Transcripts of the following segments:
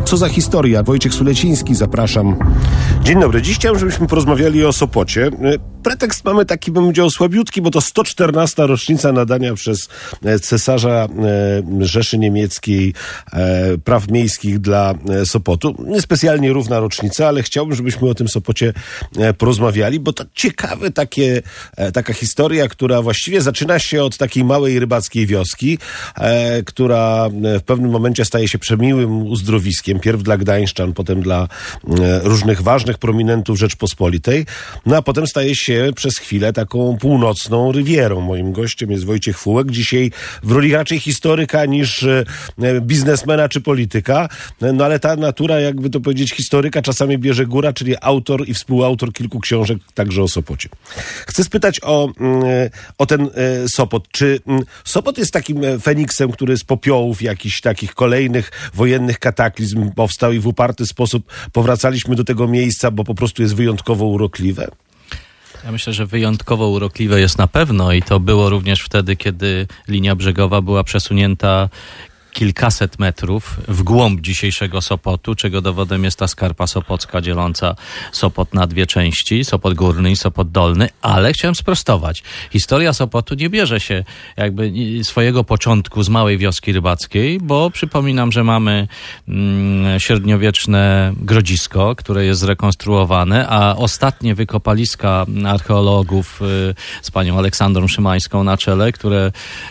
Co za historia? Wojciech Suleciński, zapraszam. Dzień dobry. Dziś chciałem, żebyśmy porozmawiali o Sopocie. Pretekst mamy taki, bym powiedział, słabiutki, bo to 114. rocznica nadania przez cesarza Rzeszy Niemieckiej praw miejskich dla Sopotu. Niespecjalnie równa rocznica, ale chciałbym, żebyśmy o tym Sopocie porozmawiali, bo to ciekawe taka historia, która właściwie zaczyna się od takiej małej rybackiej wioski, która w pewnym momencie staje się przemiłym uzdrowiskiem, pierw dla gdańszczan, potem dla różnych ważnych prominentów Rzeczpospolitej, no a potem staje się przez chwilę taką północną rywierą. Moim gościem jest Wojciech Fułek, dzisiaj w roli raczej historyka niż biznesmena czy polityka, no ale ta natura, jakby to powiedzieć, historyka czasami bierze góra, czyli autor i współautor kilku książek także o Sopocie. Chcę spytać o ten Sopot. Czy Sopot jest takim Feniksem, który z popiołów jakichś takich kolejnych wojennych kataklizm powstał i w uparty sposób powracaliśmy do tego miejsca, bo po prostu jest wyjątkowo urokliwe? Ja myślę, że wyjątkowo urokliwe jest na pewno i to było również wtedy, kiedy linia brzegowa była przesunięta kilkaset metrów w głąb dzisiejszego Sopotu, czego dowodem jest ta skarpa sopocka dzieląca Sopot na dwie części, Sopot Górny i Sopot Dolny, ale chciałem sprostować. Historia Sopotu nie bierze się jakby swojego początku z małej wioski rybackiej, bo przypominam, że mamy średniowieczne grodzisko, które jest zrekonstruowane, a ostatnie wykopaliska archeologów z panią Aleksandrą Szymańską na czele, które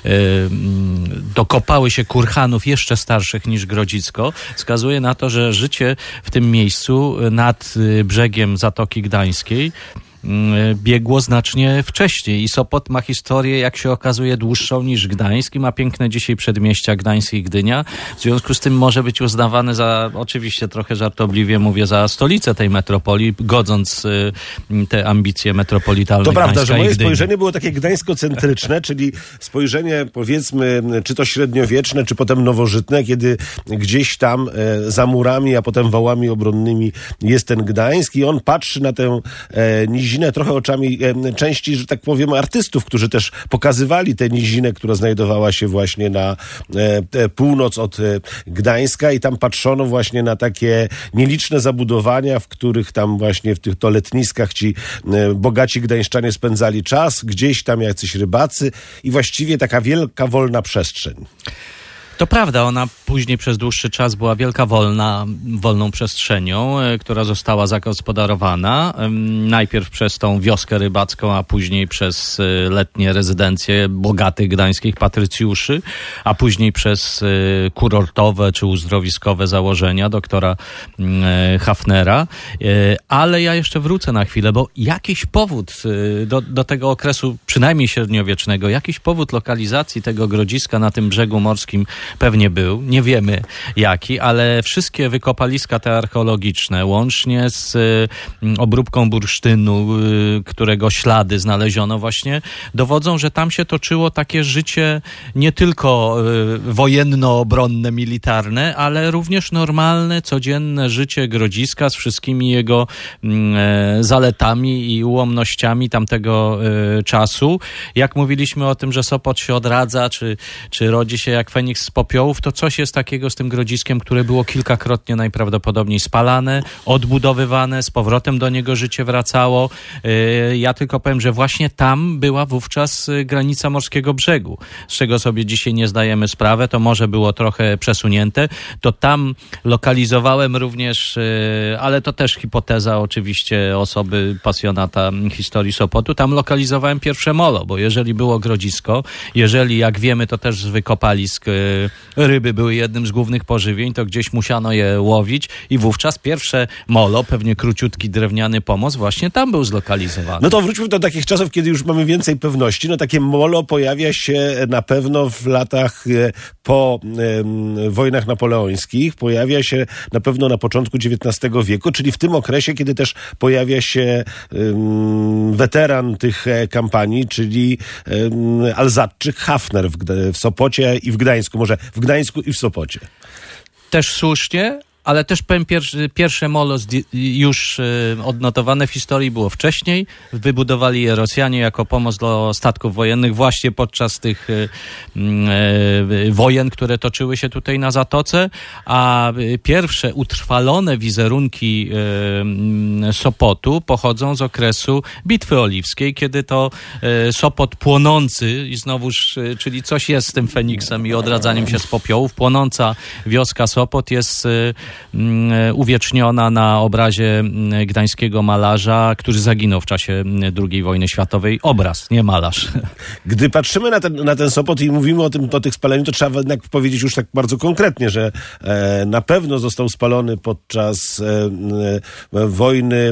dokopały się kurhanów jeszcze starszych niż Grodzisko, wskazuje na to, że życie w tym miejscu nad brzegiem Zatoki Gdańskiej biegło znacznie wcześniej i Sopot ma historię, jak się okazuje, dłuższą niż Gdańsk i ma piękne dzisiaj przedmieścia Gdańsk i Gdynia. W związku z tym może być uznawany za, oczywiście trochę żartobliwie mówię, za stolicę tej metropolii, godząc te ambicje metropolitalne. To prawda, że moje Gdyni. spojrzenie było takie gdańsko-centryczne, czyli spojrzenie, powiedzmy, czy to średniowieczne, czy potem nowożytne, kiedy gdzieś tam za murami, a potem wałami obronnymi jest ten Gdańsk i on patrzy na tę nizinę trochę oczami części, że tak powiem, artystów, którzy też pokazywali tę nizinę, która znajdowała się właśnie na północ od Gdańska i tam patrzono właśnie na takie nieliczne zabudowania, w których tam właśnie w tych to letniskach ci bogaci gdańszczanie spędzali czas, gdzieś tam jacyś rybacy i właściwie taka wielka, wolna przestrzeń. To prawda, ona później przez dłuższy czas była wielka wolną przestrzenią, która została zagospodarowana. Najpierw przez tą wioskę rybacką, a później przez letnie rezydencje bogatych gdańskich patrycjuszy, a później przez kurortowe czy uzdrowiskowe założenia doktora Hafnera. Ale ja jeszcze wrócę na chwilę, bo jakiś powód do tego okresu, przynajmniej średniowiecznego, jakiś powód lokalizacji tego grodziska na tym brzegu morskim pewnie był, nie wiemy jaki, ale wszystkie wykopaliska te archeologiczne, łącznie z obróbką bursztynu, którego ślady znaleziono właśnie, dowodzą, że tam się toczyło takie życie nie tylko wojenno-obronne, militarne, ale również normalne, codzienne życie Grodziska z wszystkimi jego zaletami i ułomnościami tamtego czasu. Jak mówiliśmy o tym, że Sopot się odradza, czy rodzi się jak Feniks z popiołów, to coś jest takiego z tym Grodziskiem, które było kilkakrotnie najprawdopodobniej spalane, odbudowywane, z powrotem do niego życie wracało. Ja tylko powiem, że właśnie tam była wówczas granica morskiego brzegu, z czego sobie dzisiaj nie zdajemy sprawy, to może było trochę przesunięte. To tam lokalizowałem również, ale to też hipoteza oczywiście osoby pasjonata historii Sopotu, tam lokalizowałem pierwsze molo, bo jeżeli było Grodzisko, jeżeli, jak wiemy, to też z wykopalisk ryby były jednym z głównych pożywień, to gdzieś musiano je łowić i wówczas pierwsze molo, pewnie króciutki drewniany pomost, właśnie tam był zlokalizowany. No to wróćmy do takich czasów, kiedy już mamy więcej pewności. No takie molo pojawia się na pewno w latach po wojnach napoleońskich, pojawia się na pewno na początku XIX wieku, czyli w tym okresie, kiedy też pojawia się weteran tych kampanii, czyli Alzatczyk Hafner w Sopocie i w Gdańsku, może w Gdańsku i w Sopocie. Też słusznie, Ale też powiem, pierwsze molo już odnotowane w historii było wcześniej. Wybudowali je Rosjanie jako pomoc do statków wojennych właśnie podczas tych wojen, które toczyły się tutaj na Zatoce, a pierwsze utrwalone wizerunki Sopotu pochodzą z okresu Bitwy Oliwskiej, kiedy to Sopot płonący i znowuż, czyli coś jest z tym Feniksem i odradzaniem się z popiołów, płonąca wioska Sopot jest uwieczniona na obrazie gdańskiego malarza, który zaginął w czasie II wojny światowej. Obraz, nie malarz. Gdy patrzymy na ten Sopot i mówimy o tych spaleniu, to trzeba jednak powiedzieć już tak bardzo konkretnie, że na pewno został spalony podczas wojny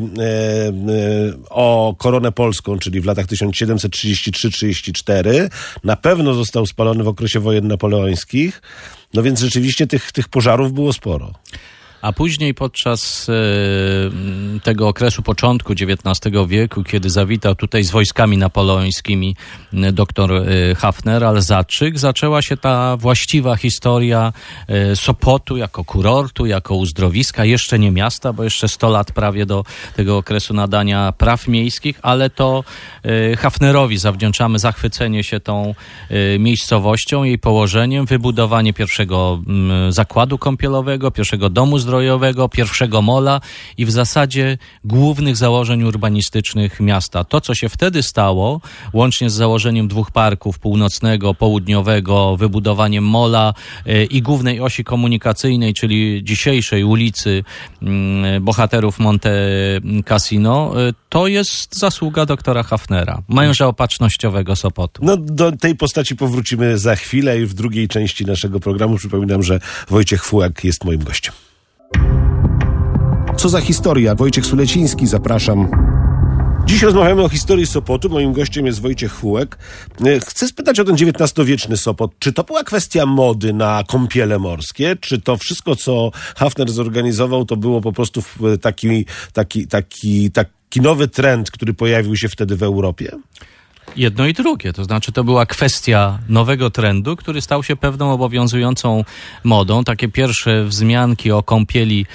o koronę polską, czyli w latach 1733-34. Na pewno został spalony w okresie wojen napoleońskich. No więc rzeczywiście tych pożarów było sporo. A później podczas tego okresu początku XIX wieku, kiedy zawitał tutaj z wojskami napoleońskimi doktor Hafner-Alzaczyk, zaczęła się ta właściwa historia Sopotu jako kurortu, jako uzdrowiska, jeszcze nie miasta, bo jeszcze 100 lat prawie do tego okresu nadania praw miejskich, ale to Hafnerowi zawdzięczamy zachwycenie się tą miejscowością, jej położeniem, wybudowanie pierwszego zakładu kąpielowego, pierwszego domu zdrowego, pierwszego mola i w zasadzie głównych założeń urbanistycznych miasta. To, co się wtedy stało, łącznie z założeniem 2 parków, północnego, południowego, wybudowaniem mola i głównej osi komunikacyjnej, czyli dzisiejszej ulicy Bohaterów Monte Cassino, to jest zasługa doktora Hafnera, męża opatrznościowego Sopotu. No do tej postaci powrócimy za chwilę i w drugiej części naszego programu. Przypominam, że Wojciech Fułek jest moim gościem. Co za historia? Wojciech Suleciński, zapraszam. Dziś rozmawiamy o historii Sopotu. Moim gościem jest Wojciech Fułek. Chcę spytać o ten XIX-wieczny Sopot. Czy to była kwestia mody na kąpiele morskie? Czy to wszystko, co Hafner zorganizował, to było po prostu taki nowy trend, który pojawił się wtedy w Europie? Jedno i drugie, to znaczy to była kwestia nowego trendu, który stał się pewną obowiązującą modą. Takie pierwsze wzmianki o kąpieli,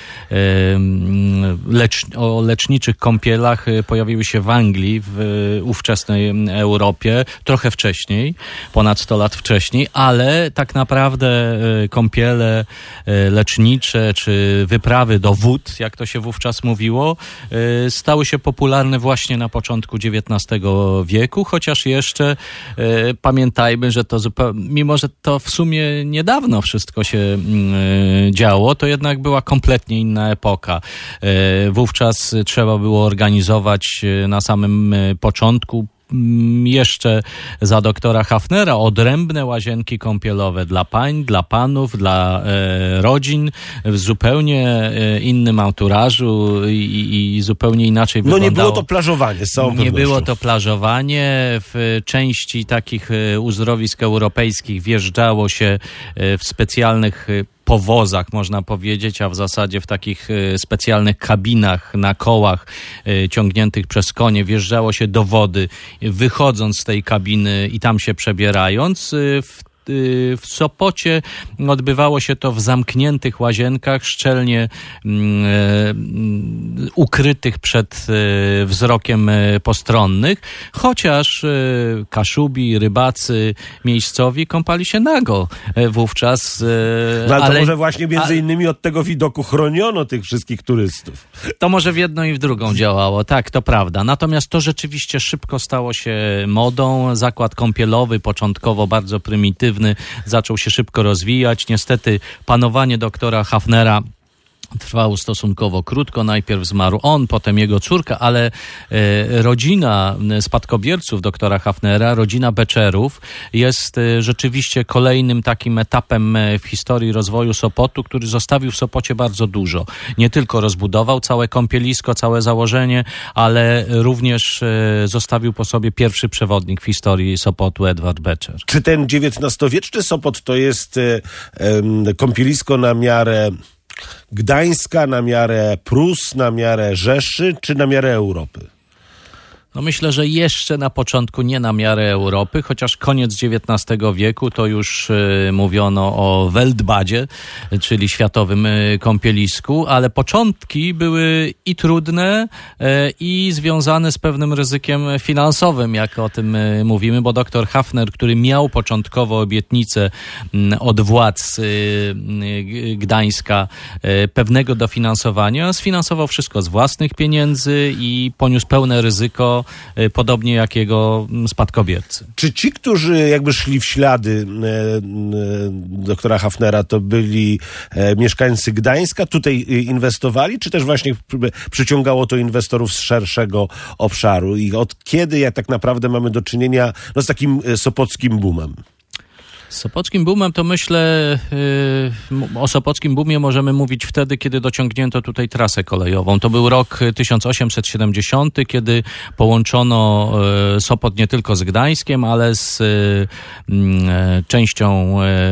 o leczniczych kąpielach pojawiły się w Anglii, w ówczesnej Europie, trochę wcześniej, ponad 100 lat wcześniej, ale tak naprawdę kąpiele lecznicze czy wyprawy do wód, jak to się wówczas mówiło, stały się popularne właśnie na początku XIX wieku, chociaż jeszcze pamiętajmy, że to mimo że to w sumie niedawno wszystko się działo, to jednak była kompletnie inna epoka. Wówczas trzeba było organizować na samym początku jeszcze za doktora Hafnera odrębne łazienki kąpielowe dla pań, dla panów, dla rodzin w zupełnie innym anturażu i zupełnie inaczej wyglądało. No nie było to plażowanie, z całą pewnością. Nie było to plażowanie. W części takich uzdrowisk europejskich wjeżdżało się w specjalnych powozach, można powiedzieć, a w zasadzie w takich specjalnych kabinach na kołach ciągniętych przez konie wjeżdżało się do wody, wychodząc z tej kabiny i tam się przebierając. W Sopocie odbywało się to w zamkniętych łazienkach, szczelnie ukrytych przed wzrokiem postronnych, chociaż Kaszubi, rybacy miejscowi kąpali się nago wówczas. No, ale to może właśnie między innymi od tego widoku chroniono tych wszystkich turystów. To może w jedną i w drugą działało, tak, to prawda. Natomiast to rzeczywiście szybko stało się modą. Zakład kąpielowy, początkowo bardzo prymitywny, zaczął się szybko rozwijać. Niestety panowanie doktora Hafnera trwało stosunkowo krótko. Najpierw zmarł on, potem jego córka, ale rodzina spadkobierców doktora Hafnera, rodzina Beczerów, jest rzeczywiście kolejnym takim etapem w historii rozwoju Sopotu, który zostawił w Sopocie bardzo dużo. Nie tylko rozbudował całe kąpielisko, całe założenie, ale również zostawił po sobie pierwszy przewodnik w historii Sopotu, Edward Beczer. Czy ten XIX-wieczny Sopot to jest kąpielisko na miarę Gdańska, na miarę Prus, na miarę Rzeszy, czy na miarę Europy? No myślę, że jeszcze na początku nie na miarę Europy, chociaż koniec XIX wieku to już mówiono o Weltbadzie, czyli światowym kąpielisku, ale początki były i trudne, i związane z pewnym ryzykiem finansowym, jak o tym mówimy, bo dr Hafner, który miał początkowo obietnicę od władz Gdańska pewnego dofinansowania, sfinansował wszystko z własnych pieniędzy i poniósł pełne ryzyko, podobnie jak jego spadkobiercy. Czy ci, którzy jakby szli w ślady doktora Hafnera, to byli mieszkańcy Gdańska, tutaj inwestowali, czy też właśnie przyciągało to inwestorów z szerszego obszaru? I od kiedy jak tak naprawdę mamy do czynienia z takim sopockim boomem? Z sopockim boomem to myślę, o sopockim boomie możemy mówić wtedy, kiedy dociągnięto tutaj trasę kolejową. To był rok 1870, kiedy połączono Sopot nie tylko z Gdańskiem, ale z częścią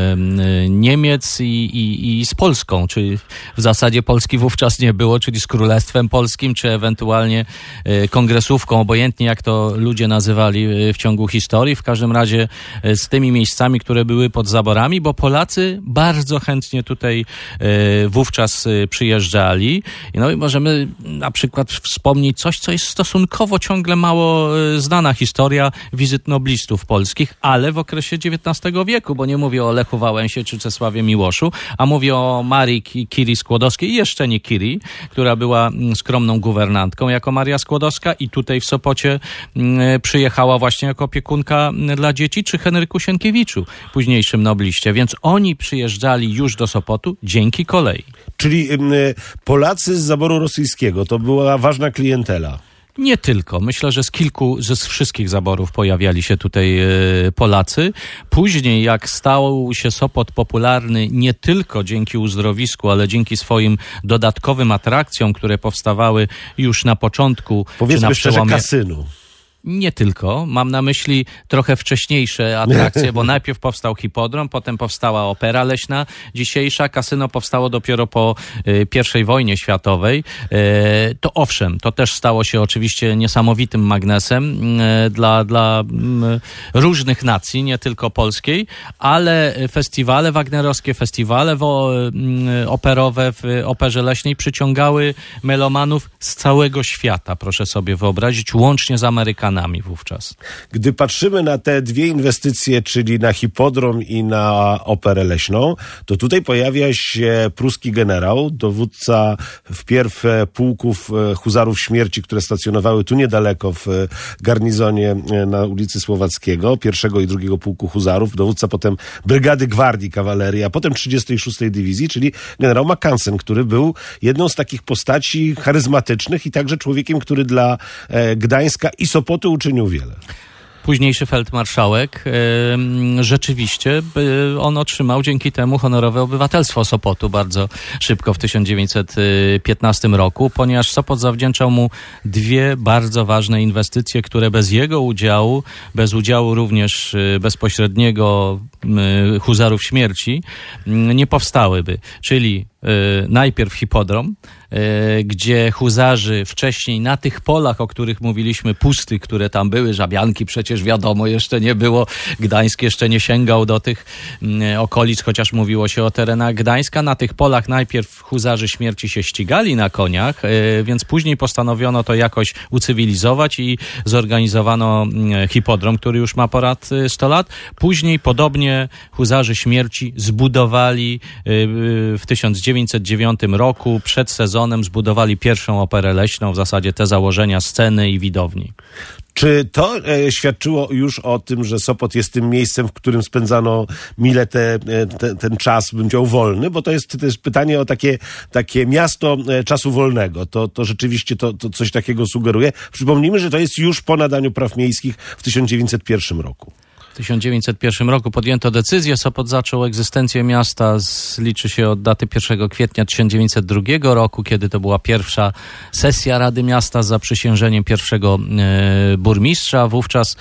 Niemiec i z Polską, czyli w zasadzie Polski wówczas nie było, czyli z Królestwem Polskim, czy ewentualnie kongresówką, obojętnie jak to ludzie nazywali w ciągu historii. W każdym razie z tymi miejscami, które były pod zaborami, bo Polacy bardzo chętnie tutaj wówczas przyjeżdżali. No i możemy na przykład wspomnieć coś, co jest stosunkowo ciągle mało znana historia wizyt noblistów polskich, ale w okresie XIX wieku, bo nie mówię o Lechu Wałęsie czy Czesławie Miłoszu, a mówię o Marii Curie Skłodowskiej i jeszcze nie Curie, która była skromną guwernantką jako Maria Skłodowska i tutaj w Sopocie przyjechała właśnie jako opiekunka dla dzieci, czy Henryku Sienkiewiczu, późniejszym nobliście, więc oni przyjeżdżali już do Sopotu dzięki kolei. Czyli Polacy z zaboru rosyjskiego to była ważna klientela. Nie tylko. Myślę, że z wszystkich zaborów pojawiali się tutaj Polacy. Później, jak stał się Sopot popularny nie tylko dzięki uzdrowisku, ale dzięki swoim dodatkowym atrakcjom, które powstawały już na początku, powiedzmy szczerze, kasynu. Nie tylko. Mam na myśli trochę wcześniejsze atrakcje, bo najpierw powstał hipodrom, potem powstała opera leśna dzisiejsza. Kasyno powstało dopiero po I wojnie światowej. To owszem, to też stało się oczywiście niesamowitym magnesem dla różnych nacji, nie tylko polskiej, ale festiwale wagnerowskie, festiwale operowe w Operze Leśnej przyciągały melomanów z całego świata, proszę sobie wyobrazić, łącznie z Amerykanami wówczas. Gdy patrzymy na te dwie inwestycje, czyli na hipodrom i na Operę Leśną, to tutaj pojawia się pruski generał, dowódca wpierw pułków Huzarów Śmierci, które stacjonowały tu niedaleko w garnizonie na ulicy Słowackiego, 1. i 2. Pułku Huzarów, dowódca potem Brygady Gwardii Kawalerii, a potem 36. Dywizji, czyli generał Mackensen, który był jedną z takich postaci charyzmatycznych i także człowiekiem, który dla Gdańska i Sopotu uczynił wiele. Późniejszy feldmarszałek, rzeczywiście on otrzymał dzięki temu honorowe obywatelstwo Sopotu bardzo szybko w 1915 roku, ponieważ Sopot zawdzięczał mu dwie bardzo ważne inwestycje, które bez jego udziału, bez udziału również bezpośredniego Huzarów Śmierci nie powstałyby. Czyli najpierw hipodrom, gdzie huzarzy wcześniej na tych polach, o których mówiliśmy, pustych, które tam były, Żabianki przecież wiadomo jeszcze nie było, Gdańsk jeszcze nie sięgał do tych okolic, chociaż mówiło się o terenach Gdańska. Na tych polach najpierw huzarzy śmierci się ścigali na koniach, więc później postanowiono to jakoś ucywilizować i zorganizowano hipodrom, który już ma ponad 100 lat. Później podobnie huzarzy śmierci zbudowali w 1909 roku przed sezonem zbudowali pierwszą Operę Leśną, w zasadzie te założenia sceny i widowni. Czy to świadczyło już o tym, że Sopot jest tym miejscem, w którym spędzano mile ten czas, bym powiedział, wolny? Bo to jest pytanie o takie miasto czasu wolnego. To rzeczywiście to coś takiego sugeruje. Przypomnijmy, że to jest już po nadaniu praw miejskich w 1901 roku. W 1901 roku podjęto decyzję. Sopot zaczął egzystencję miasta, liczy się od daty 1 kwietnia 1902 roku, kiedy to była pierwsza sesja Rady Miasta z zaprzysiężeniem pierwszego burmistrza. Wówczas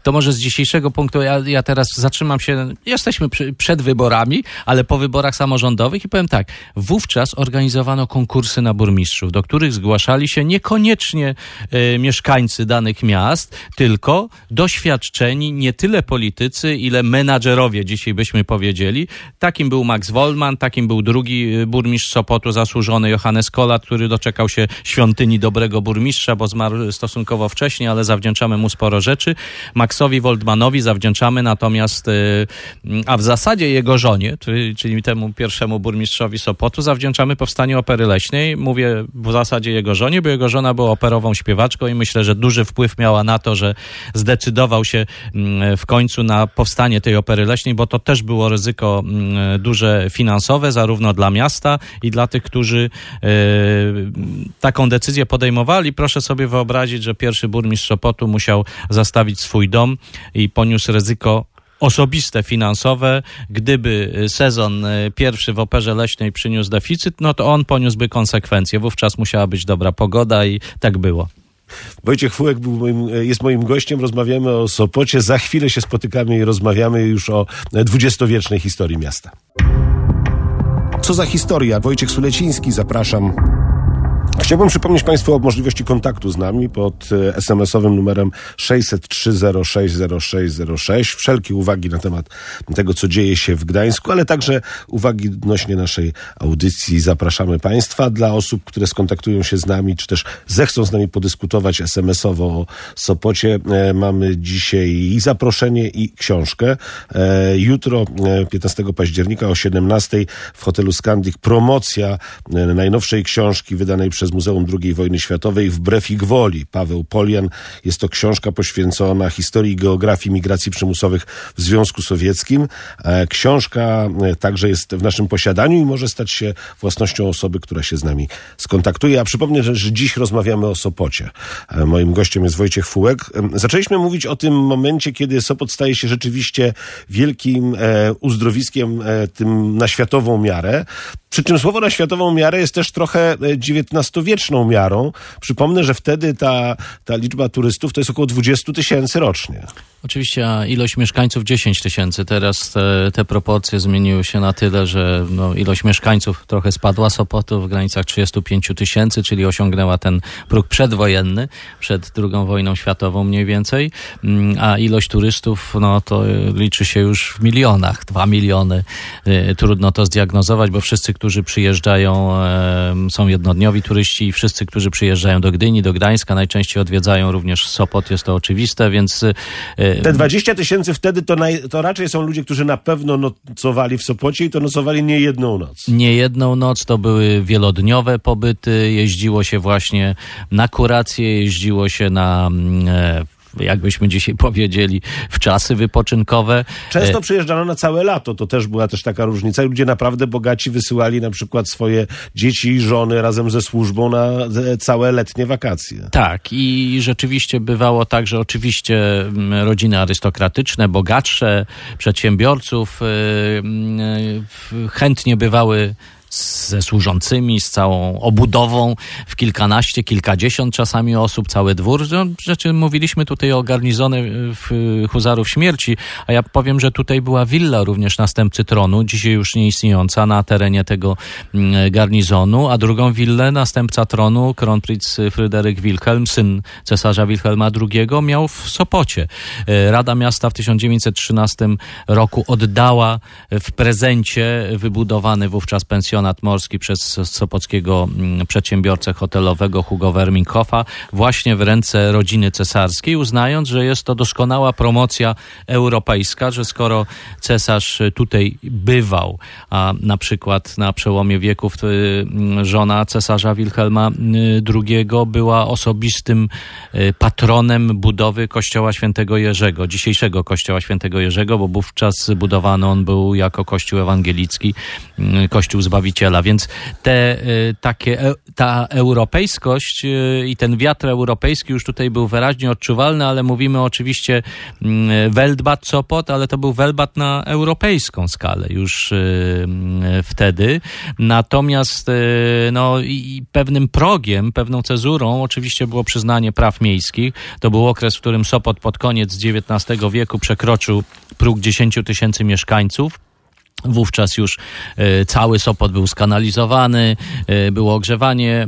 To może z dzisiejszego punktu ja teraz zatrzymam się, jesteśmy przed wyborami, ale po wyborach samorządowych i powiem tak, wówczas organizowano konkursy na burmistrzów, do których zgłaszali się niekoniecznie mieszkańcy danych miast, tylko doświadczeni nie tyle politycy, ile menadżerowie, dzisiaj byśmy powiedzieli. Takim był Max Wollmann, takim był drugi burmistrz Sopotu, zasłużony Johannes Kolat, który doczekał się świątyni dobrego burmistrza, bo zmarł stosunkowo wcześnie, ale zawdzięczamy mu sporo rzeczy. Maxowi Wollmannowi zawdzięczamy natomiast, a w zasadzie jego żonie, czyli temu pierwszemu burmistrzowi Sopotu, zawdzięczamy powstanie Opery Leśnej. Mówię w zasadzie jego żonie, bo jego żona była operową śpiewaczką i myślę, że duży wpływ miała na to, że zdecydował się w końcu na powstanie tej Opery Leśnej, bo to też było ryzyko duże finansowe, zarówno dla miasta i dla tych, którzy taką decyzję podejmowali. Proszę sobie wyobrazić, że pierwszy burmistrz Sopotu musiał zastawić swój dom i poniósł ryzyko osobiste, finansowe. Gdyby sezon pierwszy w Operze Leśnej przyniósł deficyt, no to on poniósłby konsekwencje. Wówczas musiała być dobra pogoda i tak było. Wojciech Fułek jest moim gościem, rozmawiamy o Sopocie. Za chwilę się spotykamy i rozmawiamy już o dwudziestowiecznej historii miasta. Co za historia? Wojciech Suleciński, zapraszam. Chciałbym przypomnieć Państwu o możliwości kontaktu z nami pod SMS-owym numerem 603060606. Wszelkie uwagi na temat tego, co dzieje się w Gdańsku, ale także uwagi odnośnie naszej audycji. Zapraszamy Państwa. Dla osób, które skontaktują się z nami, czy też zechcą z nami podyskutować SMS-owo o Sopocie, mamy dzisiaj i zaproszenie, i książkę. Jutro, 15 października o 17:00 w hotelu Scandic promocja najnowszej książki wydanej przez Muzeum II Wojny Światowej Wbrew ich woli. Paweł Polian. Jest to książka poświęcona historii i geografii migracji przymusowych w Związku Sowieckim. Książka także jest w naszym posiadaniu i może stać się własnością osoby, która się z nami skontaktuje. A przypomnę, że dziś rozmawiamy o Sopocie. Moim gościem jest Wojciech Fułek. Zaczęliśmy mówić o tym momencie, kiedy Sopot staje się rzeczywiście wielkim uzdrowiskiem tym na światową miarę. Przy czym słowo na światową miarę jest też trochę XIX-wieczną miarą. Przypomnę, że wtedy ta liczba turystów to jest około 20 000 rocznie. Oczywiście, a ilość mieszkańców 10 000. Teraz te proporcje zmieniły się na tyle, że ilość mieszkańców trochę spadła Sopotu w granicach 35 000, czyli osiągnęła ten próg przedwojenny, przed II wojną światową mniej więcej, a ilość turystów, to liczy się już w milionach, 2 miliony. Trudno to zdiagnozować, bo wszyscy, którzy przyjeżdżają, są jednodniowi turyści i wszyscy, którzy przyjeżdżają do Gdyni, do Gdańska, najczęściej odwiedzają również Sopot, jest to oczywiste, więc... Te 20 000 wtedy to raczej są ludzie, którzy na pewno nocowali w Sopocie i to nocowali nie jedną noc. Nie jedną noc, to były wielodniowe pobyty, jeździło się właśnie na kuracje, jeździło się na... jakbyśmy dzisiaj powiedzieli, w czasy wypoczynkowe. Często przyjeżdżano na całe lato, to też była taka różnica. Ludzie naprawdę bogaci wysyłali na przykład swoje dzieci i żony razem ze służbą na całe letnie wakacje. Tak, i rzeczywiście bywało tak, że oczywiście rodziny arystokratyczne, bogatsze, przedsiębiorców chętnie bywały ze służącymi, z całą obudową, w kilkanaście, kilkadziesiąt czasami osób, cały dwór. Rzeczy mówiliśmy tutaj o garnizonie Huzarów Śmierci, a ja powiem, że tutaj była willa również następcy tronu, dzisiaj już nieistniejąca na terenie tego garnizonu, a drugą willę następca tronu, Kronprinz Fryderyk Wilhelm, syn cesarza Wilhelma II, miał w Sopocie. Rada Miasta w 1913 roku oddała w prezencie wybudowany wówczas pensjonat morski przez sopockiego przedsiębiorcę hotelowego Hugo Werminghoffa właśnie w ręce rodziny cesarskiej, uznając, że jest to doskonała promocja europejska, że skoro cesarz tutaj bywał, a na przykład na przełomie wieków żona cesarza Wilhelma II była osobistym patronem budowy kościoła Świętego Jerzego, dzisiejszego kościoła Świętego Jerzego, bo wówczas budowany on był jako kościół ewangelicki, kościół zbawienia Zbawiciela, więc ta europejskość i ten wiatr europejski już tutaj był wyraźnie odczuwalny, ale mówimy oczywiście Weltbad Sopot, ale to był Weltbad na europejską skalę już wtedy. Natomiast i pewnym progiem, pewną cezurą oczywiście było przyznanie praw miejskich. To był okres, w którym Sopot pod koniec XIX wieku przekroczył próg 10 000 mieszkańców. Wówczas już cały Sopot był skanalizowany, było ogrzewanie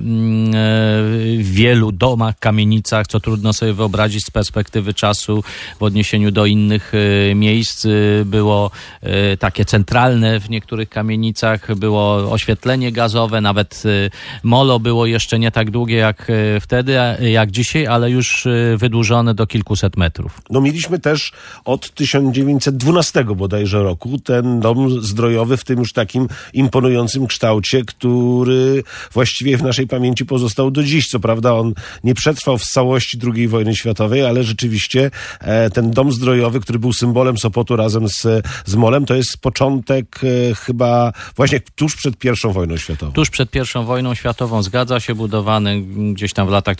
w wielu domach, kamienicach, co trudno sobie wyobrazić z perspektywy czasu w odniesieniu do innych miejsc. Było takie centralne w niektórych kamienicach, było oświetlenie gazowe, nawet molo było jeszcze nie tak długie jak wtedy, jak dzisiaj, ale już wydłużone do kilkuset metrów. No mieliśmy też od 1912 bodajże roku ten dom zdrojowy w tym już takim imponującym kształcie, który właściwie w naszej pamięci pozostał do dziś. Co prawda on nie przetrwał w całości II wojny światowej, ale rzeczywiście ten dom zdrojowy, który był symbolem Sopotu razem z molem, to jest początek chyba właśnie tuż przed I wojną światową. Tuż przed I wojną światową, zgadza się, budowany gdzieś tam w latach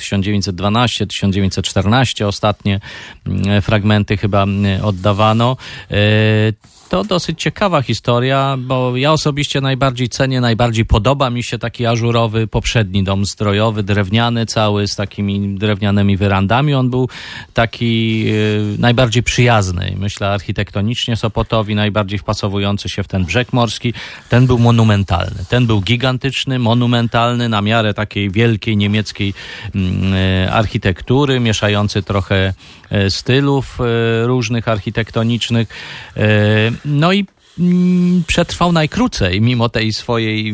1912-1914. Ostatnie fragmenty chyba oddawano. To dosyć ciekawa historia, bo ja osobiście najbardziej cenię, najbardziej podoba mi się taki ażurowy poprzedni dom zdrojowy, drewniany cały, z takimi drewnianymi wyrandami. On był taki najbardziej przyjazny, myślę, architektonicznie Sopotowi, najbardziej wpasowujący się w ten brzeg morski. Ten był monumentalny, ten był gigantyczny, monumentalny, na miarę takiej wielkiej niemieckiej architektury, mieszający trochę stylów różnych architektonicznych. No i przetrwał najkrócej, mimo tej swojej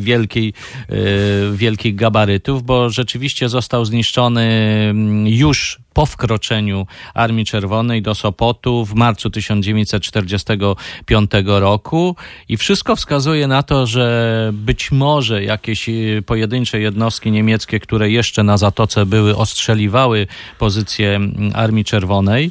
wielkich gabarytów, bo rzeczywiście został zniszczony już po wkroczeniu Armii Czerwonej do Sopotu w marcu 1945 roku i wszystko wskazuje na to, że być może jakieś pojedyncze jednostki niemieckie, które jeszcze na Zatoce były, ostrzeliwały pozycję Armii Czerwonej,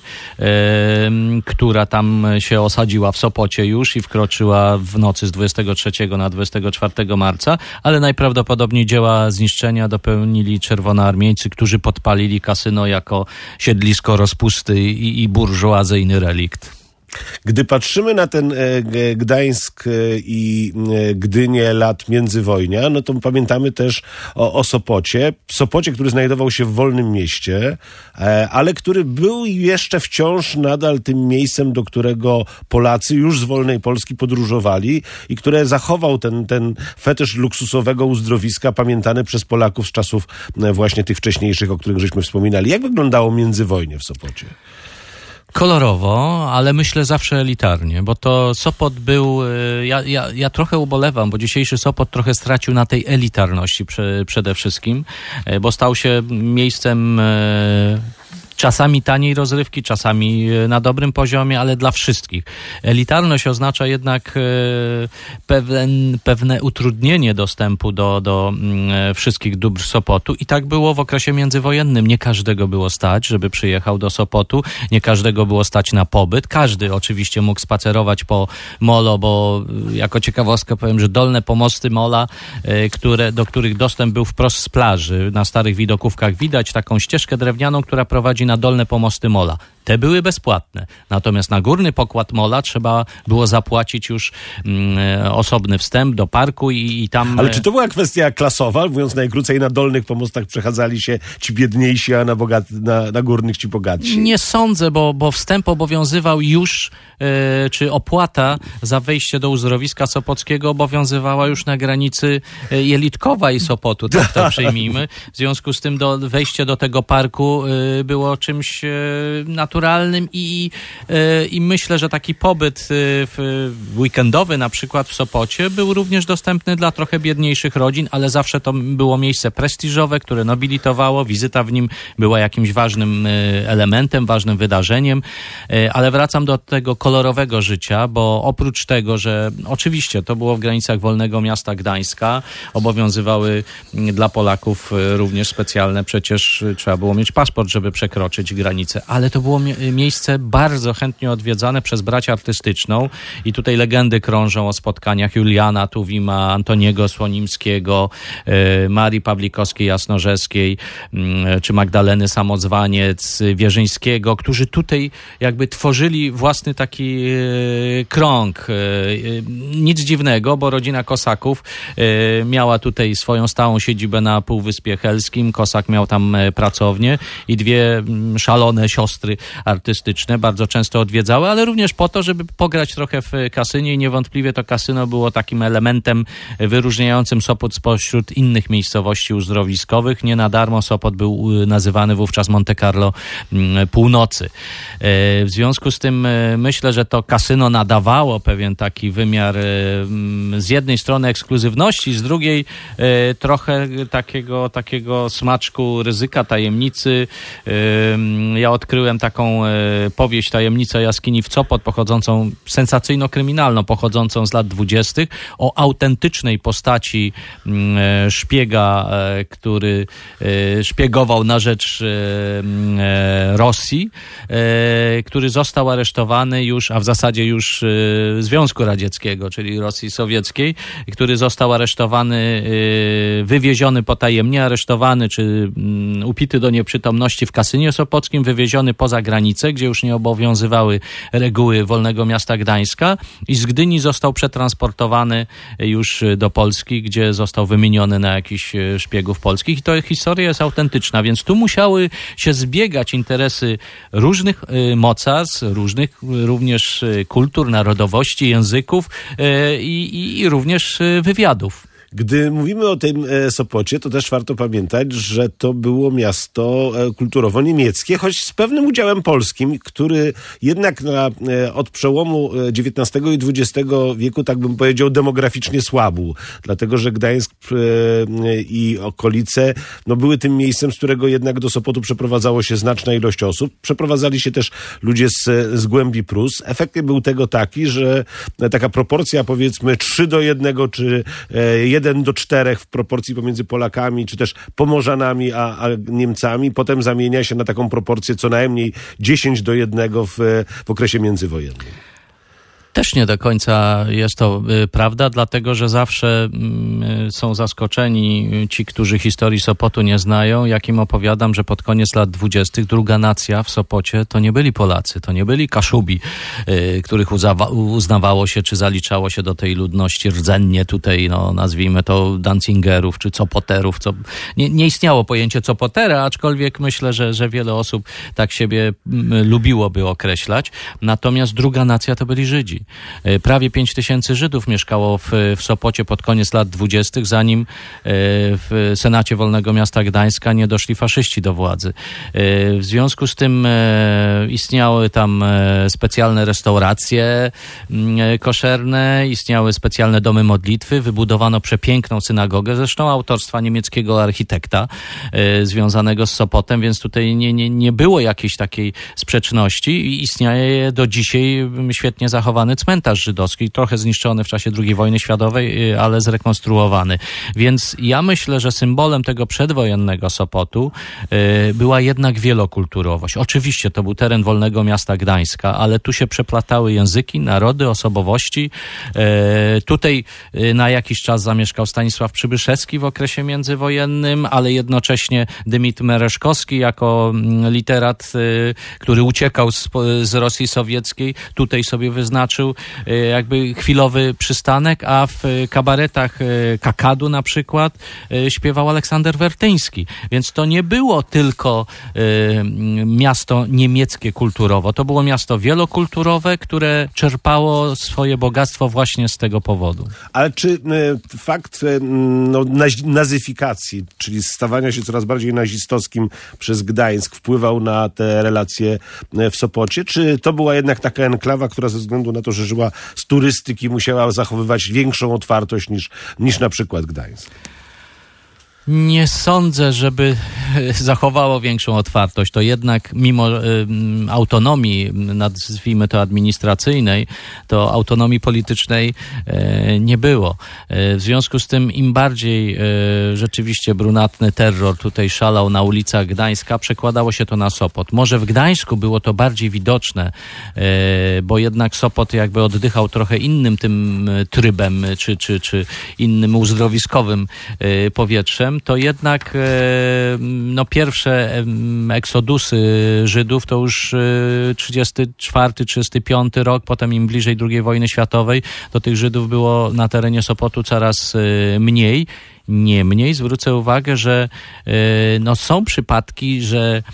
która tam się osadziła w Sopocie już i wkroczyła w nocy z 23 na 24 marca, ale najprawdopodobniej dzieła zniszczenia dopełnili czerwonoarmieńcy, którzy podpalili kasyno jako siedlisko rozpusty i burżuazyjny relikt. Gdy patrzymy na ten Gdańsk i Gdynię lat międzywojnia, no to pamiętamy też o Sopocie. Sopocie, który znajdował się w wolnym mieście, ale który był jeszcze wciąż nadal tym miejscem, do którego Polacy już z wolnej Polski podróżowali i które zachował ten fetysz luksusowego uzdrowiska pamiętany przez Polaków z czasów właśnie tych wcześniejszych, o których żeśmy wspominali. Jak wyglądało międzywojnie w Sopocie? Kolorowo, ale myślę zawsze elitarnie, bo to Sopot był, ja trochę ubolewam, bo dzisiejszy Sopot trochę stracił na tej elitarności przede wszystkim, bo stał się miejscem czasami taniej rozrywki, czasami na dobrym poziomie, ale dla wszystkich. Elitarność oznacza jednak pewne utrudnienie dostępu do wszystkich dóbr Sopotu i tak było w okresie międzywojennym. Nie każdego było stać, żeby przyjechał do Sopotu, nie każdego było stać na pobyt. Każdy oczywiście mógł spacerować po molo, bo jako ciekawostkę powiem, że dolne pomosty mola, do których dostęp był wprost z plaży. Na starych widokówkach widać taką ścieżkę drewnianą, która prowadzi na dolne pomosty mola. Te były bezpłatne. Natomiast na górny pokład mola trzeba było zapłacić już osobny wstęp do parku i tam... Ale czy to była kwestia klasowa? Mówiąc najkrócej, na dolnych pomostach przechadzali się ci biedniejsi, a na górnych ci bogatsi? Nie sądzę, bo wstęp obowiązywał już, czy opłata za wejście do uzdrowiska sopockiego obowiązywała już na granicy Jelitkowa i Sopotu, tak to przyjmijmy. W związku z tym wejście do tego parku było czymś naturalnym i myślę, że taki pobyt weekendowy na przykład w Sopocie był również dostępny dla trochę biedniejszych rodzin, ale zawsze to było miejsce prestiżowe, które nobilitowało. Wizyta w nim była jakimś ważnym elementem, ważnym wydarzeniem, ale wracam do tego kolorowego życia, bo oprócz tego, że oczywiście to było w granicach wolnego miasta Gdańska, obowiązywały dla Polaków również specjalne, przecież trzeba było mieć paszport, żeby przekroczyć przekroczyć granicę, ale to było miejsce bardzo chętnie odwiedzane przez bracią artystyczną i tutaj legendy krążą o spotkaniach Juliana Tuwima, Antoniego Słonimskiego, Marii Pawlikowskiej-Jasnorzewskiej, czy Magdaleny Samozwaniec, Wierzyńskiego, którzy tutaj jakby tworzyli własny taki krąg. Nic dziwnego, bo rodzina Kosaków miała tutaj swoją stałą siedzibę na Półwyspie Helskim. Kosak miał tam pracownię i dwie szalone siostry artystyczne bardzo często odwiedzały, ale również po to, żeby pograć trochę w kasynie i niewątpliwie to kasyno było takim elementem wyróżniającym Sopot spośród innych miejscowości uzdrowiskowych. Nie na darmo Sopot był nazywany wówczas Monte Carlo Północy. W związku z tym myślę, że to kasyno nadawało pewien taki wymiar z jednej strony ekskluzywności, z drugiej trochę takiego smaczku ryzyka, tajemnicy. Ja odkryłem taką powieść Tajemnica jaskini w Sopot, pochodzącą, sensacyjno-kryminalną, pochodzącą z lat 20. o autentycznej postaci szpiega, który szpiegował na rzecz Rosji, który został aresztowany już, a w zasadzie już Związku Radzieckiego, czyli Rosji Sowieckiej, który został aresztowany, wywieziony potajemnie, aresztowany czy upity do nieprzytomności w kasynie sopockim, wywieziony poza granicę, gdzie już nie obowiązywały reguły Wolnego Miasta Gdańska i z Gdyni został przetransportowany już do Polski, gdzie został wymieniony na jakichś szpiegów polskich. I to historia jest autentyczna, więc tu musiały się zbiegać interesy różnych mocarstw, różnych również kultur, narodowości, języków i również wywiadów. Gdy mówimy o tym Sopocie, to też warto pamiętać, że to było miasto kulturowo niemieckie, choć z pewnym udziałem polskim, który jednak od przełomu XIX i XX wieku, tak bym powiedział, demograficznie słabł. Dlatego, że Gdańsk i okolice były tym miejscem, z którego jednak do Sopotu przeprowadzało się znaczna ilość osób. Przeprowadzali się też ludzie z głębi Prus. Efektem był tego taki, że taka proporcja powiedzmy 3:1 czy 1:4 w proporcji pomiędzy Polakami, czy też Pomorzanami a Niemcami, potem zamienia się na taką proporcję co najmniej 10:1 w okresie międzywojennym. Też nie do końca jest to prawda, dlatego że zawsze są zaskoczeni ci, którzy historii Sopotu nie znają, jak im opowiadam, że pod koniec lat 20. druga nacja w Sopocie to nie byli Polacy, to nie byli Kaszubi, których uznawało się, czy zaliczało się do tej ludności rdzennie tutaj, nazwijmy to Dancingerów, czy Copoterów. Nie istniało pojęcie Copotera, aczkolwiek myślę, że wiele osób tak siebie lubiłoby określać. Natomiast druga nacja to byli Żydzi. Prawie 5000 Żydów mieszkało w Sopocie pod koniec lat 20., zanim w Senacie Wolnego Miasta Gdańska nie doszli faszyści do władzy. W związku z tym istniały tam specjalne restauracje koszerne, istniały specjalne domy modlitwy, wybudowano przepiękną synagogę, zresztą autorstwa niemieckiego architekta związanego z Sopotem, więc tutaj nie było jakiejś takiej sprzeczności i istnieje do dzisiaj świetnie zachowany cmentarz żydowski, trochę zniszczony w czasie II wojny światowej, ale zrekonstruowany. Więc ja myślę, że symbolem tego przedwojennego Sopotu była jednak wielokulturowość. Oczywiście to był teren Wolnego Miasta Gdańska, ale tu się przeplatały języki, narody, osobowości. Tutaj na jakiś czas zamieszkał Stanisław Przybyszewski w okresie międzywojennym, ale jednocześnie Dymitr Mereszkowski jako literat, który uciekał z Rosji Sowieckiej, tutaj sobie wyznaczył jakby chwilowy przystanek, a w kabaretach Kakadu na przykład śpiewał Aleksander Wertyński. Więc to nie było tylko miasto niemieckie kulturowo, to było miasto wielokulturowe, które czerpało swoje bogactwo właśnie z tego powodu. Ale czy fakt nazyfikacji, czyli stawania się coraz bardziej nazistowskim przez Gdańsk wpływał na te relacje w Sopocie? Czy to była jednak taka enklawa, która ze względu na to, że żyła z turystyki, musiała zachowywać większą otwartość niż na przykład Gdańsk? Nie sądzę, żeby zachowało większą otwartość. To jednak mimo autonomii, nazwijmy to administracyjnej, to autonomii politycznej nie było. W związku z tym im bardziej rzeczywiście brunatny terror tutaj szalał na ulicach Gdańska, przekładało się to na Sopot. Może w Gdańsku było to bardziej widoczne, bo jednak Sopot jakby oddychał trochę innym tym trybem, czy innym uzdrowiskowym powietrzem, to jednak pierwsze eksodusy Żydów to już 34-35 rok, potem im bliżej II wojny światowej, to tych Żydów było na terenie Sopotu coraz mniej. Niemniej zwrócę uwagę, że są przypadki, że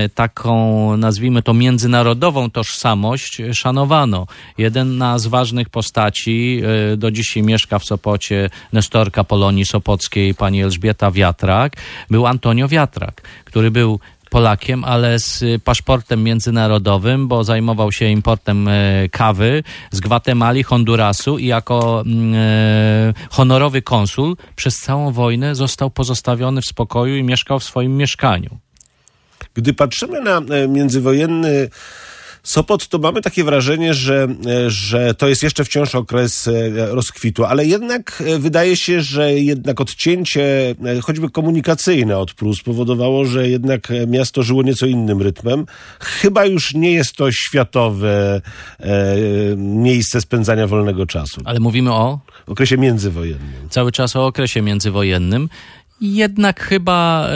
taką, nazwijmy to, międzynarodową tożsamość szanowano. Jedna z ważnych postaci, do dzisiaj mieszka w Sopocie, nestorka Polonii Sopockiej, pani Elżbieta Wiatrak, był Antonio Wiatrak, który był Polakiem, ale z paszportem międzynarodowym, bo zajmował się importem kawy z Gwatemali, Hondurasu i jako honorowy konsul przez całą wojnę został pozostawiony w spokoju i mieszkał w swoim mieszkaniu. Gdy patrzymy na międzywojenny Sopot, to mamy takie wrażenie, że to jest jeszcze wciąż okres rozkwitu, ale jednak wydaje się, że jednak odcięcie, choćby komunikacyjne od Prus, spowodowało, że jednak miasto żyło nieco innym rytmem. Chyba już nie jest to światowe miejsce spędzania wolnego czasu. Ale mówimy o okresie międzywojennym. Cały czas o okresie międzywojennym. Jednak chyba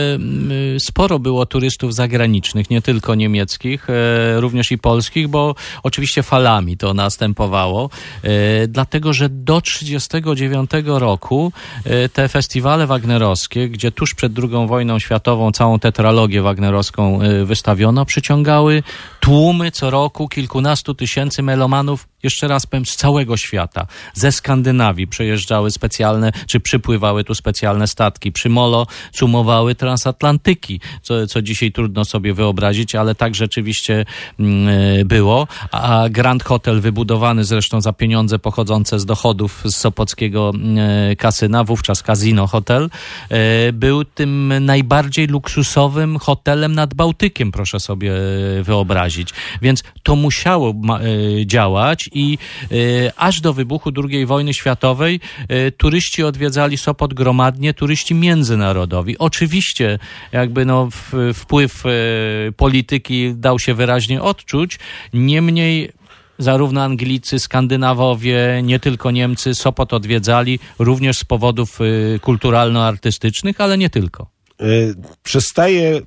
sporo było turystów zagranicznych, nie tylko niemieckich, również i polskich, bo oczywiście falami to następowało, dlatego że do 1939 roku te festiwale wagnerowskie, gdzie tuż przed II wojną światową całą tetralogię wagnerowską wystawiono, przyciągały tłumy co roku kilkunastu tysięcy melomanów, jeszcze raz powiem, z całego świata. Ze Skandynawii przyjeżdżały specjalne, czy przypływały tu specjalne statki. Przy Molo cumowały transatlantyki, co dzisiaj trudno sobie wyobrazić, ale tak rzeczywiście było. A Grand Hotel, wybudowany zresztą za pieniądze pochodzące z dochodów z sopockiego kasyna, wówczas Casino Hotel, był tym najbardziej luksusowym hotelem nad Bałtykiem, proszę sobie wyobrazić. Więc to musiało działać i aż do wybuchu II wojny światowej turyści odwiedzali Sopot gromadnie, turyści międzynarodowi. Oczywiście jakby wpływ polityki dał się wyraźnie odczuć, niemniej zarówno Anglicy, Skandynawowie, nie tylko Niemcy Sopot odwiedzali również z powodów kulturalno-artystycznych, ale nie tylko. Przestaje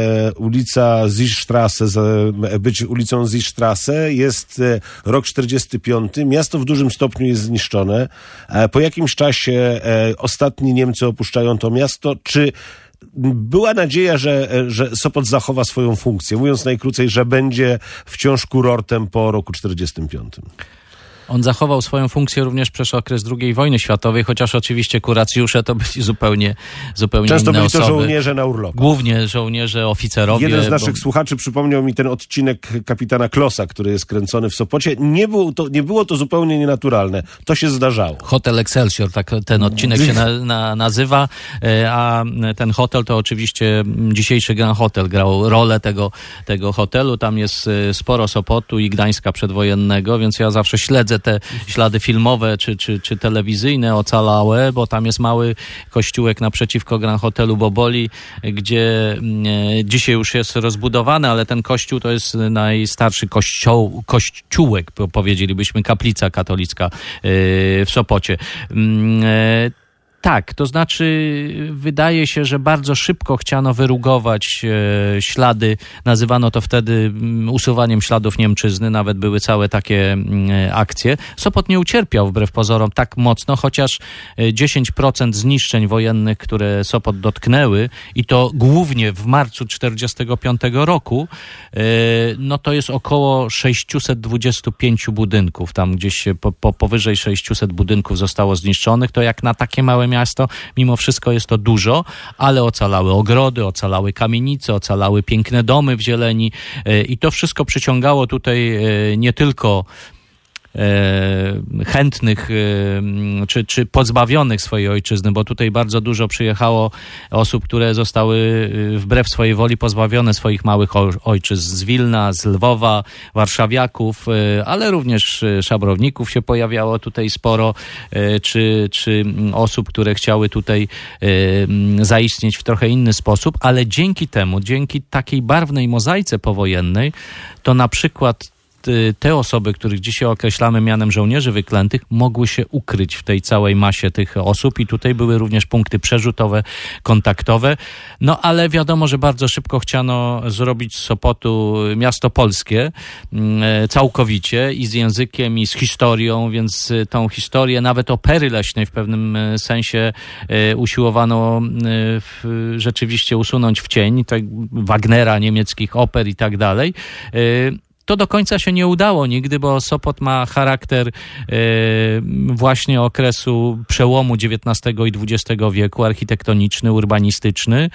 ulica Zischstrasse być ulicą Zischstrasse, jest rok 45, miasto w dużym stopniu jest zniszczone. Po jakimś czasie ostatni Niemcy opuszczają to miasto. Czy była nadzieja, że Sopot zachowa swoją funkcję? Mówiąc najkrócej, że będzie wciąż kurortem po roku 45. On zachował swoją funkcję również przez okres II wojny światowej, chociaż oczywiście kuracjusze to byli zupełnie Często inne byli osoby. to żołnierze na urlopach. Głównie żołnierze, oficerowie. Jeden z naszych słuchaczy przypomniał mi ten odcinek kapitana Klossa, który jest kręcony w Sopocie. Nie było to zupełnie nienaturalne. To się zdarzało. Hotel Excelsior, tak ten odcinek się nazywa, a ten hotel to oczywiście dzisiejszy Grand Hotel grał rolę tego hotelu. Tam jest sporo Sopotu i Gdańska przedwojennego, więc ja zawsze śledzę te ślady filmowe czy telewizyjne ocalałe, bo tam jest mały kościółek naprzeciwko Grand Hotelu Boboli, gdzie dzisiaj już jest rozbudowany, ale ten kościół to jest najstarszy kościółek, powiedzielibyśmy, kaplica katolicka w Sopocie. Tak, to znaczy wydaje się, że bardzo szybko chciano wyrugować ślady, nazywano to wtedy usuwaniem śladów Niemczyzny, nawet były całe takie akcje. Sopot nie ucierpiał wbrew pozorom tak mocno, chociaż 10% zniszczeń wojennych, które Sopot dotknęły i to głównie w marcu 1945 roku, no to jest około 625 budynków, tam gdzieś powyżej 600 budynków zostało zniszczonych, to jak na takie małe miasto, mimo wszystko jest to dużo, ale ocalały ogrody, ocalały kamienice, ocalały piękne domy w zieleni i to wszystko przyciągało tutaj nie tylko chętnych czy pozbawionych swojej ojczyzny, bo tutaj bardzo dużo przyjechało osób, które zostały wbrew swojej woli pozbawione swoich małych ojczyzn z Wilna, z Lwowa, warszawiaków, ale również szabrowników się pojawiało tutaj sporo, czy osób, które chciały tutaj zaistnieć w trochę inny sposób, ale dzięki temu, dzięki takiej barwnej mozaice powojennej, to na przykład te osoby, których dzisiaj określamy mianem żołnierzy wyklętych, mogły się ukryć w tej całej masie tych osób i tutaj były również punkty przerzutowe, kontaktowe. No ale wiadomo, że bardzo szybko chciano zrobić z Sopotu miasto polskie całkowicie i z językiem, i z historią, więc tą historię, nawet opery leśnej w pewnym sensie usiłowano rzeczywiście usunąć w cień, tak Wagnera, niemieckich oper i tak dalej. To do końca się nie udało nigdy, bo Sopot ma charakter właśnie okresu przełomu XIX i XX wieku, architektoniczny, urbanistyczny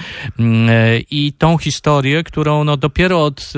i tą historię, którą dopiero od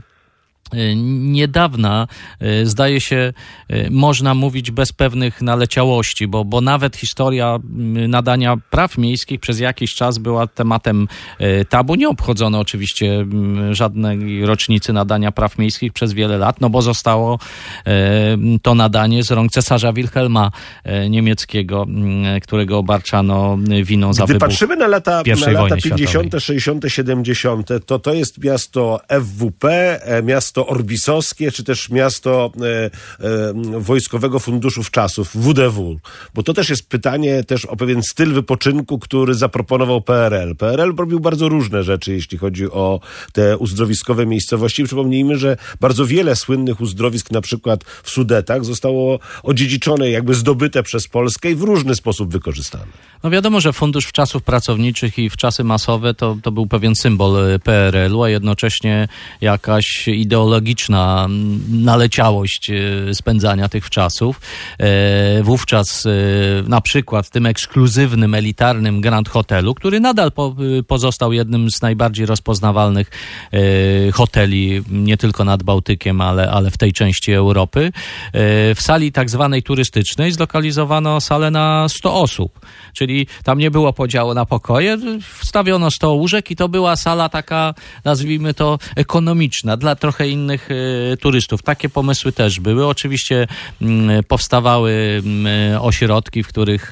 niedawna, zdaje się, można mówić bez pewnych naleciałości, bo nawet historia nadania praw miejskich przez jakiś czas była tematem tabu. Nie obchodzono oczywiście żadnej rocznicy nadania praw miejskich przez wiele lat, no bo zostało to nadanie z rąk cesarza Wilhelma niemieckiego, którego obarczano winą za wybuch. Gdy patrzymy na lata 50., światowej. 60., 70., to jest miasto FWP, miasto orbisowskie, czy też miasto Wojskowego Funduszu Wczasów, WDW. Bo to też jest pytanie też o pewien styl wypoczynku, który zaproponował PRL. PRL robił bardzo różne rzeczy, jeśli chodzi o te uzdrowiskowe miejscowości. Przypomnijmy, że bardzo wiele słynnych uzdrowisk, na przykład w Sudetach, zostało odziedziczone, jakby zdobyte przez Polskę i w różny sposób wykorzystane. No wiadomo, że Fundusz Wczasów Pracowniczych i wczasy masowe to był pewien symbol PRL-u, a jednocześnie jakaś ideologiczna naleciałość spędzania tych wczasów. Wówczas na przykład w tym ekskluzywnym, elitarnym Grand Hotelu, który nadal pozostał jednym z najbardziej rozpoznawalnych hoteli, nie tylko nad Bałtykiem, ale w tej części Europy, w sali tak zwanej turystycznej zlokalizowano salę na 100 osób. Czyli tam nie było podziału na pokoje, wstawiono 100 łóżek i to była sala taka, nazwijmy to, ekonomiczna, dla trochę innych turystów. Takie pomysły też były. Oczywiście powstawały ośrodki, w których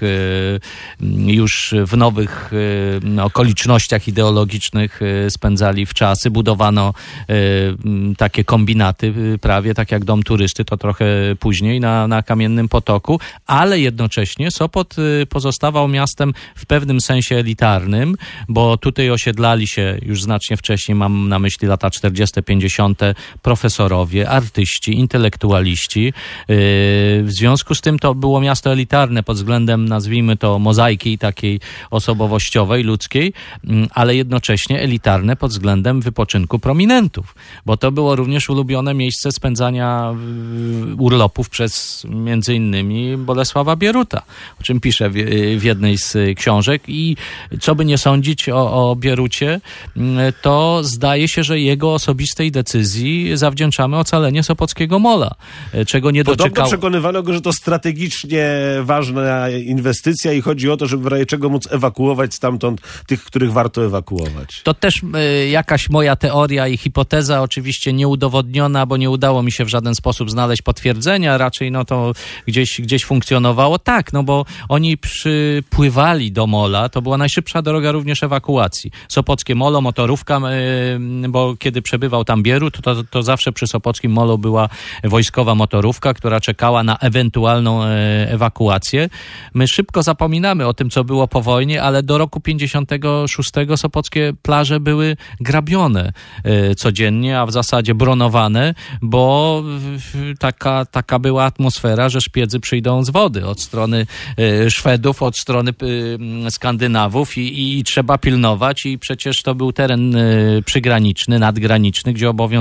już w nowych okolicznościach ideologicznych spędzali wczasy. Budowano takie kombinaty prawie, tak jak Dom Turysty, to trochę później na Kamiennym Potoku, ale jednocześnie Sopot pozostawał miastem w pewnym sensie elitarnym, bo tutaj osiedlali się już znacznie wcześniej, mam na myśli lata 40., 50., profesorowie, artyści, intelektualiści. W związku z tym to było miasto elitarne pod względem, nazwijmy to, mozaiki takiej osobowościowej, ludzkiej, ale jednocześnie elitarne pod względem wypoczynku prominentów, bo to było również ulubione miejsce spędzania urlopów przez między innymi Bolesława Bieruta, o czym pisze w jednej z książek i co by nie sądzić o Bierucie, to zdaje się, że jego osobistej decyzji zawdzięczamy ocalenie Sopockiego Mola, czego nie doczekał. Podobno przekonywano go, że to strategicznie ważna inwestycja i chodzi o to, żeby w razie czego móc ewakuować stamtąd tych, których warto ewakuować. To też jakaś moja teoria i hipoteza, oczywiście nieudowodniona, bo nie udało mi się w żaden sposób znaleźć potwierdzenia, raczej no to gdzieś funkcjonowało. Tak, no bo oni przypływali do Mola, to była najszybsza droga również ewakuacji. Sopockie Molo, motorówka, bo kiedy przebywał tam Bierut, to zawsze przy Sopockim Molo była wojskowa motorówka, która czekała na ewentualną ewakuację. My szybko zapominamy o tym, co było po wojnie, ale do roku 56 sopockie plaże były grabione codziennie, a w zasadzie bronowane, bo taka była atmosfera, że szpiedzy przyjdą z wody od strony Szwedów, od strony Skandynawów i trzeba pilnować i przecież to był teren przygraniczny, nadgraniczny, gdzie obowiązywały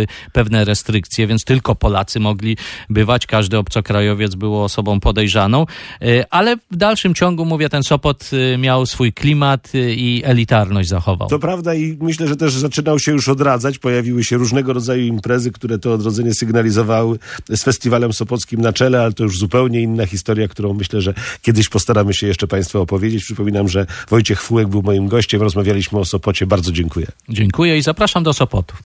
były pewne restrykcje, więc tylko Polacy mogli bywać, każdy obcokrajowiec był osobą podejrzaną, ale w dalszym ciągu, mówię, ten Sopot miał swój klimat i elitarność zachował. To prawda i myślę, że też zaczynał się już odradzać. Pojawiły się różnego rodzaju imprezy, które to odrodzenie sygnalizowały z festiwalem sopockim na czele, ale to już zupełnie inna historia, którą myślę, że kiedyś postaramy się jeszcze Państwu opowiedzieć. Przypominam, że Wojciech Fułek był moim gościem. Rozmawialiśmy o Sopocie. Bardzo dziękuję. Dziękuję i zapraszam do Sopotu.